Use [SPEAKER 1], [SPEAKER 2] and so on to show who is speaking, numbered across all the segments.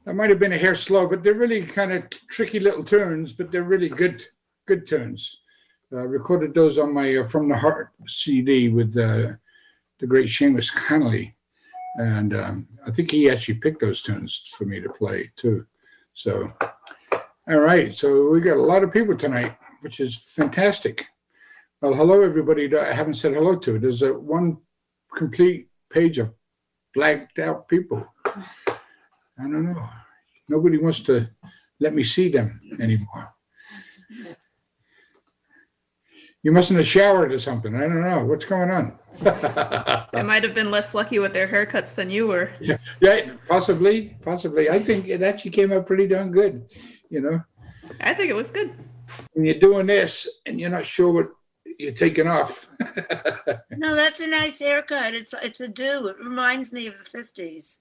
[SPEAKER 1] I might have been a hair slow, but they're really kind of tricky little tunes, but they're really good tunes. Recorded those on my From the Heart CD with the great Seamus Connolly. And I think he actually picked those tunes for me to play too. So, all right. So we got a lot of people tonight, which is fantastic. Well, hello, everybody that I haven't said hello to. There's one complete page of blanked out people. I don't know. Nobody wants to let me see them anymore. You mustn't have showered or something. I don't know. What's going on?
[SPEAKER 2] They might have been less lucky with their haircuts than you were.
[SPEAKER 1] Yeah, possibly. I think it actually came out pretty darn good, you know.
[SPEAKER 2] I think it looks good.
[SPEAKER 1] When you're doing this and you're not sure what you're taking off.
[SPEAKER 3] No, that's a nice haircut. It's a do. It reminds me of the 50s.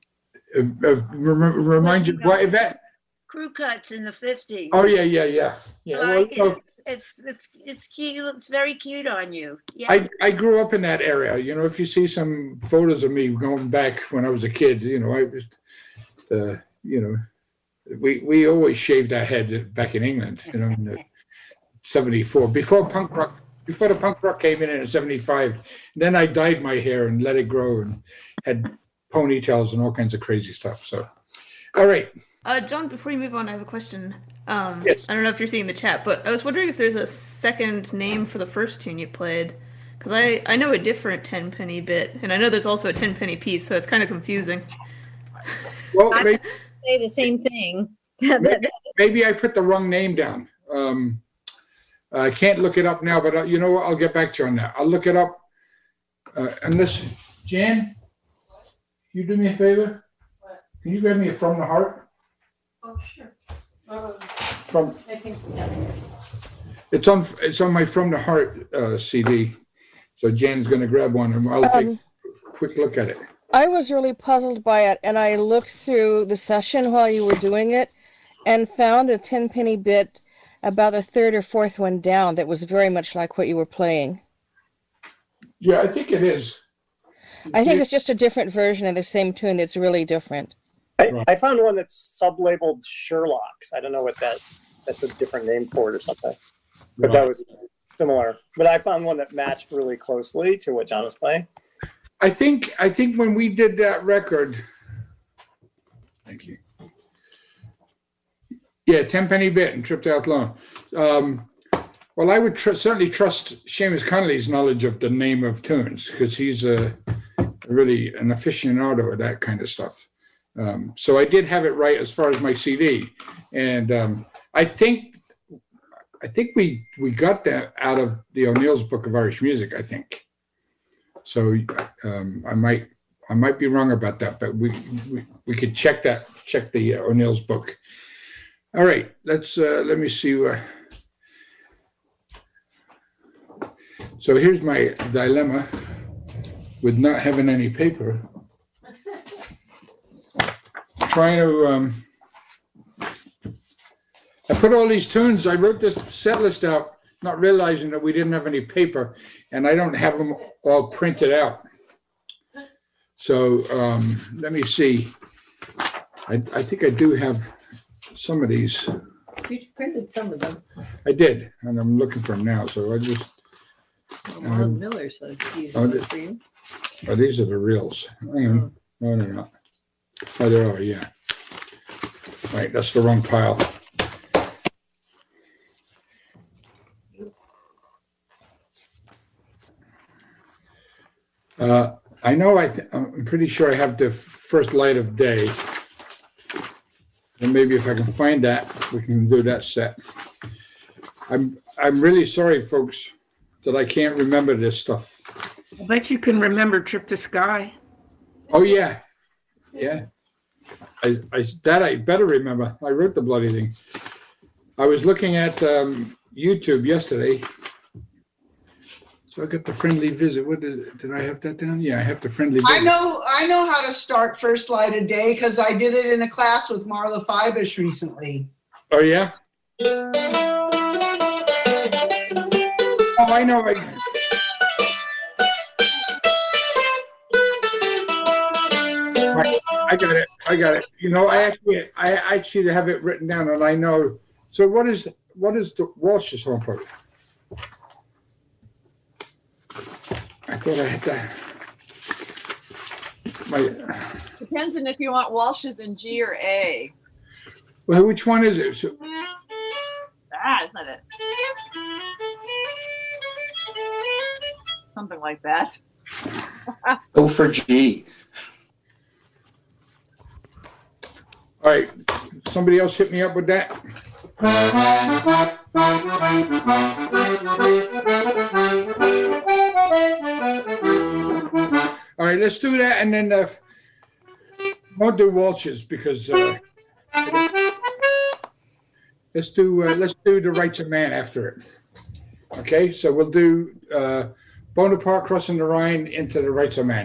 [SPEAKER 1] Remind you what that?
[SPEAKER 3] Crew cuts in the 50s.
[SPEAKER 1] Oh yeah.
[SPEAKER 3] Like it's cute. It's very cute on you. Yeah.
[SPEAKER 1] I grew up in that area. You know, if you see some photos of me going back when I was a kid, you know, I was, you know, we always shaved our head back in England. You know, in the 74 before the punk rock came in 75. Then I dyed my hair and let it grow and had ponytails and all kinds of crazy stuff. So, all right.
[SPEAKER 2] John, before you move on, I have a question.
[SPEAKER 1] Yes.
[SPEAKER 2] I don't know if you're seeing the chat, but I was wondering if there's a second name for the first tune you played. Because I know a different 10-penny bit, and I know there's also a 10-penny piece, so it's kind of confusing.
[SPEAKER 4] Well, I say the same thing.
[SPEAKER 1] maybe I put the wrong name down. I can't look it up now, but you know what? I'll get back to you on that. I'll look it up. Unless, Jan, you do me a favor?
[SPEAKER 5] What?
[SPEAKER 1] Can you grab me a From the Heart?
[SPEAKER 5] Oh, sure. I think, yeah.
[SPEAKER 1] It's on my From the Heart CD. So Jan's going to grab one and I'll take a quick look at it.
[SPEAKER 6] I was really puzzled by it, and I looked through the session while you were doing it and found a 10-penny bit about the third or fourth one down that was very much like what you were playing.
[SPEAKER 1] Yeah, I think it is.
[SPEAKER 6] I think it's just a different version of the same tune that's really different.
[SPEAKER 7] I found one that's sub-labeled Sherlock's. I don't know what that's a different name for it or something. But that was similar. But I found one that matched really closely to what John was playing.
[SPEAKER 1] I think when we did that record, thank you. Yeah, 10-penny bit and Tripped Out Loan. Well, I would certainly trust Seamus Connolly's knowledge of the name of tunes because he's really an aficionado of that kind of stuff. So I did have it right as far as my CD, and I think we got that out of the O'Neill's Book of Irish Music. I think so. I might be wrong about that, but we could check the O'Neill's book. All right, let me see. So here's my dilemma with not having any paper. Trying to, I put all these tunes, I wrote this set list out, not realizing that we didn't have any paper, and I don't have them all printed out. So let me see. I think I do have some of these.
[SPEAKER 5] You printed some of them.
[SPEAKER 1] I did, and I'm looking for them now, so I just.
[SPEAKER 5] Ron Miller said he's for you.
[SPEAKER 1] Oh, these are the reels. No, they're not. Oh, there are, yeah. Right, that's the wrong pile. I know I'm pretty sure I have the First Light of Day. And maybe if I can find that, we can do that set. I'm really sorry, folks, that I can't remember this stuff.
[SPEAKER 8] I bet you can remember Trip to Sky.
[SPEAKER 1] Oh, yeah. Yeah. I better remember. I wrote the bloody thing. I was looking at YouTube yesterday. So I got the Friendly Visit. What did I have that down? Yeah, I have the Friendly Visit.
[SPEAKER 9] I know how to start First Light of Day because I did it in a class with Marla Fibish recently.
[SPEAKER 1] Oh, yeah? Oh, I know. I got it. I got it. You know, I actually have it written down, and I know. So what is the Walsh's home party? I thought I had that.
[SPEAKER 10] Depends on if you want Walsh's in G or A.
[SPEAKER 1] Well, which one is it? So,
[SPEAKER 10] Isn't it? Something like that.
[SPEAKER 11] Go for G.
[SPEAKER 1] all right. Somebody else hit me up with that. All right, let's do that, and then won't do Walsh's because let's do the Rights of Man after it. Okay, so we'll do Bonaparte crossing the Rhine into the Rights of Man.